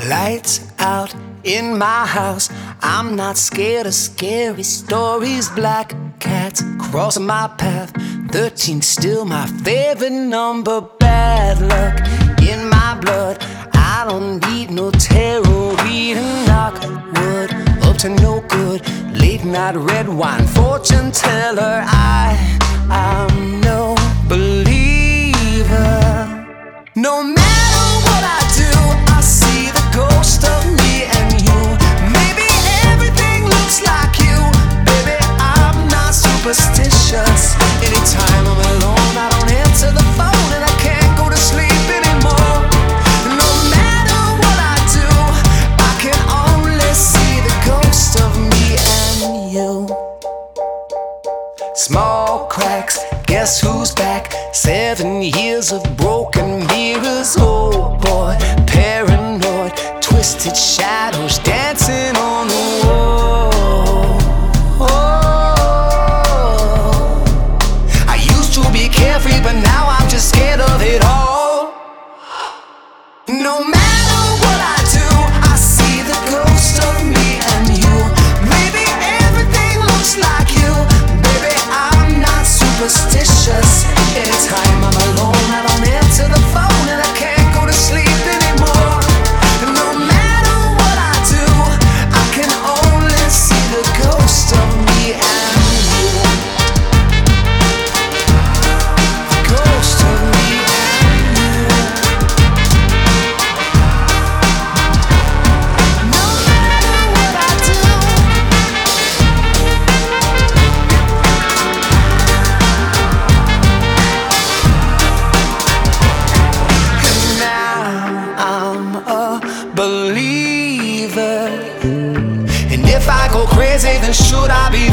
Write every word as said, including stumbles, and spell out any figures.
Lights out in my house. I'm not scared of scary stories. Black cats crossing my path. Thirteen still my favorite number. Bad luck in my blood. I don't need no tarot reading. Knock wood up to no good. Late night red wine fortune teller. I, I'm no believer. No matter what I do, I see the ghost of me and you. Maybe everything looks like you. Baby, I'm not superstitious. Anytime I'm alone, I don't answer the phone and I can't go to sleep anymore. No matter what I do, I can only see the ghost of me and you. Small cracks, guess who's back? Seven years of broken mirrors. Oh boy, paranoid, twisted shadows dancing on the wall. Oh, I used to be carefree, but now I'm just scared of it all. No matter what I do, I see the ghost of me and you. Maybe everything looks like you. Baby, I'm not superstitious. Anytime I'm alone, I don't answer the phone and I can't go to sleep anymore. No matter what I do, I can only see the ghost of me and you. The ghost of me and you. No matter what I do. I'm a believer. And if I go crazy, then should I be